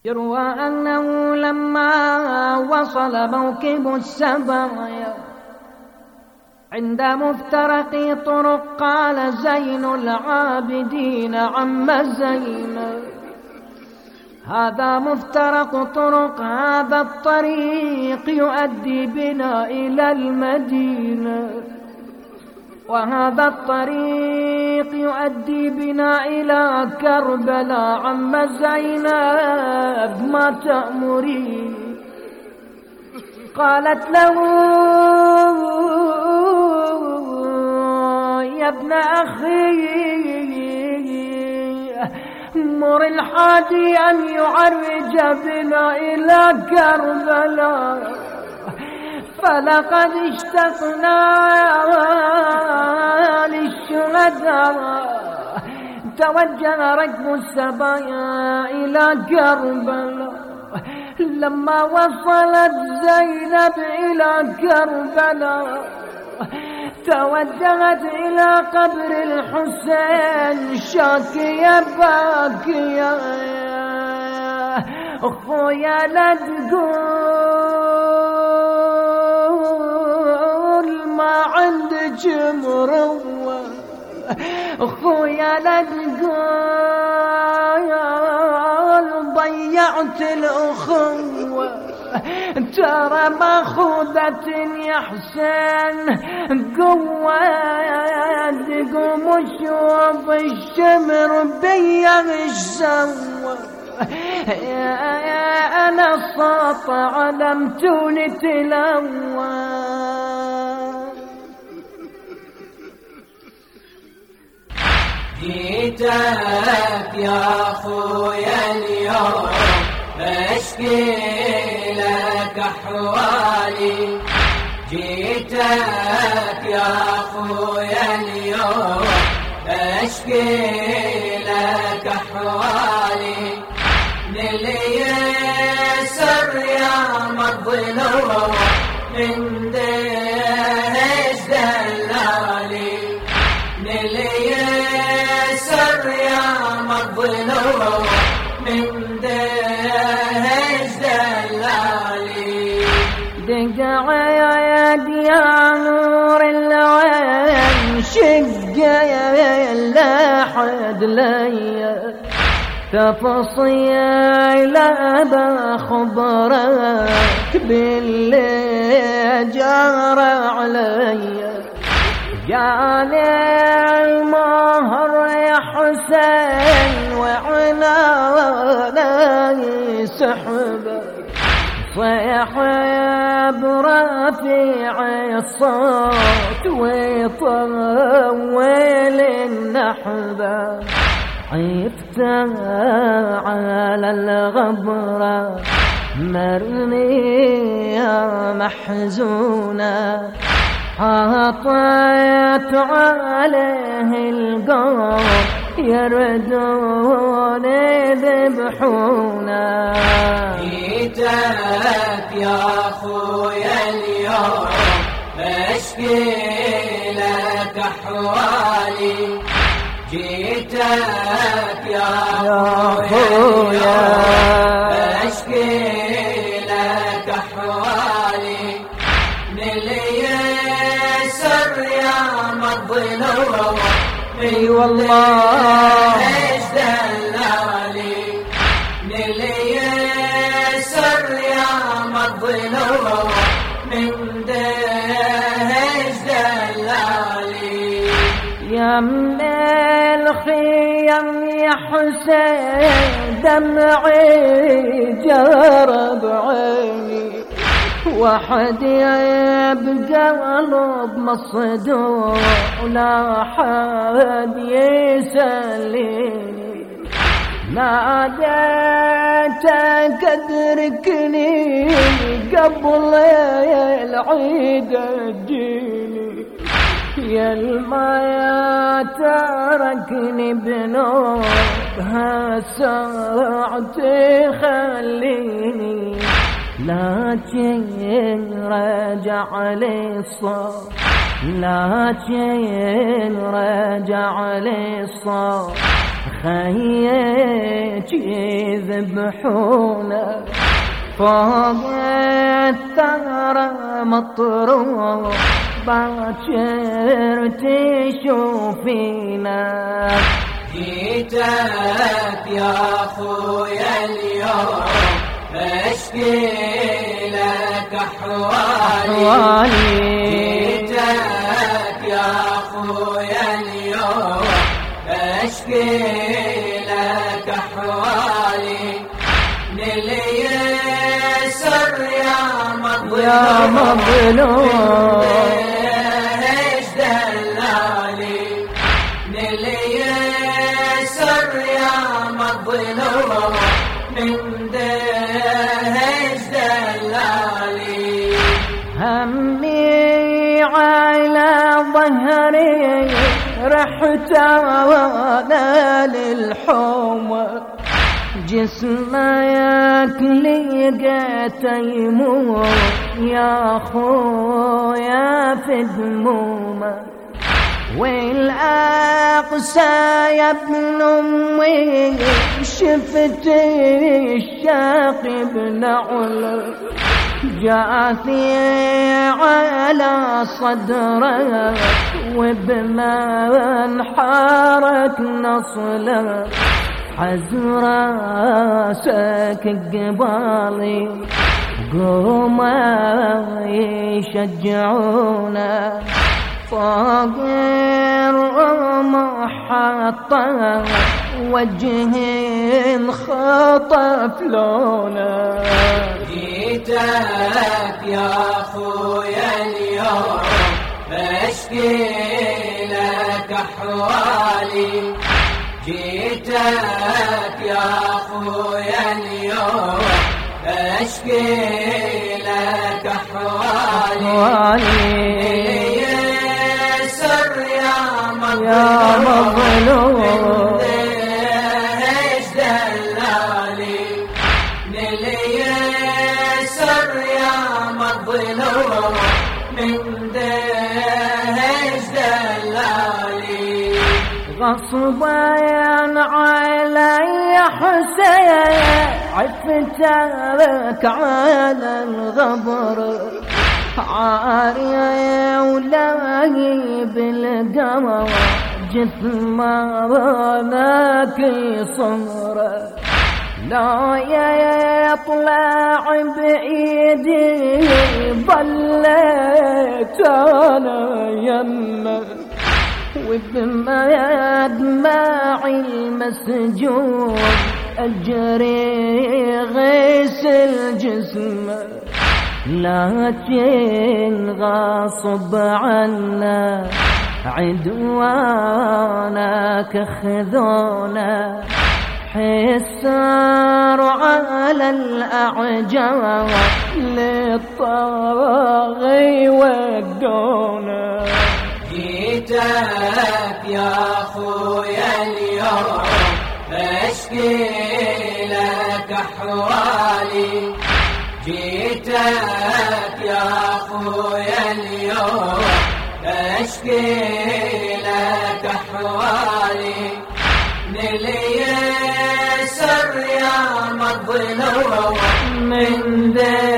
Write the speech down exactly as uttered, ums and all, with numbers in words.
يروى أنه لما وصل موكب السبايا عند مفترق طرق قال زين العابدين عم زينب هذا مفترق طرق، هذا الطريق يؤدي بنا إلى المدينة، وهذا الطريق يؤدي بنا إلى كربلاء عم زينب ما تأمرين؟ قالت له يا ابن أخي مر الحادي أن يعرج بنا إلى كربلاء، فلقد اشتقنا للشهداء. توجه ركب السبايا إلى كربلاء. لما وصلت زينب إلى كربلاء توجهت إلى قبر الحسين شاكية باكية. أخويا لا تقول ما عندك مروة، أخويا لا تقول ضيعت الأخوة، ترى ماخوذة يا حسين قوة. تقوم شوف الشمر بيا ايش سوى، أنا الصوت علمتوني تلوى. جيتك يا أخويا اليوم أشكي لك أحوالي، جيتك يا أخويا اليوم أشكي لك أحوالي. لليسر يا مظلوم من دهش دلالي، لليسر يا مظلوم من دهش دلالي. دقع يا نور العين شق لحد ليا تفصيل بخبرك باللي جرى عليا. جاني المهر يا حسين وعناني سحبه، صيح برفيع الصوت ويطول النحبة. عفت على الغبرة مرمية محزونة، حاطت عليه القوم يردون ذبحونا. جيتك يا أخويا اليوم أشكي لك أحوالي، جيتك يا أخويا أشكي لك أحوالي. لليسر يا مظلوم اي والله ايش دلالي، لليسر يا مظلوم من دهش دلالي. يا من الخيم يا حسين دمعي جرب عيني، واحد يبقى قلب مصدوم ولا حد يسليني. ناديتك ادركني قبل العيد تجيني، يا الما تركني بنوبها ساعة خليني. لكن رجع لي الصوت، لكن رجع لي الصوت خيك يذبحونا فوق الثغرة مطروح باكر تشوفينا. جيتك يا خويا اليوم بشكي لك احوالي. جيتك يا خويا اليوم بشكي لك احوالي. لليسر يا مظلوم يا مظلوم ايش دلالي. لليسر يا مظلوم من دهش دلالي. همي على ظهري رحت وانا للحومة جسمك لقيت يموت يا خويا في دمومه. والأقصى يا ابن أمي شفت الشاق بنعل جاثي على صدره وبمنحرك نصله. حز راسك قبالي قوم يشجعونا فوق الرمح حطه وجه خطف لونه. جيتك يا خويا اليوم بشكي لك احوالي. جيتك يا خويا اليوم بشكي لك احوالي. يسر يا مظلوم ايش دلالي. لليسر يا مظلوم من دهش دلالي. غصبا علي حسين عفتك على الغبر عارية ولاهي بالقمر جثمانك صمرة. لا يطلع بعيدي ظليت انا يمه وبدماعي المسجون أجري غسل جسمه. لكن غصب عنا عدوانك خذونا حسار على الأعجاب للطاغي ودونا. جيتك يا خويا اليوم بشكي لك احوالي. جيتك يا خويا اليوم بشكي لك احوالي. لليسر يا مظلوم من دين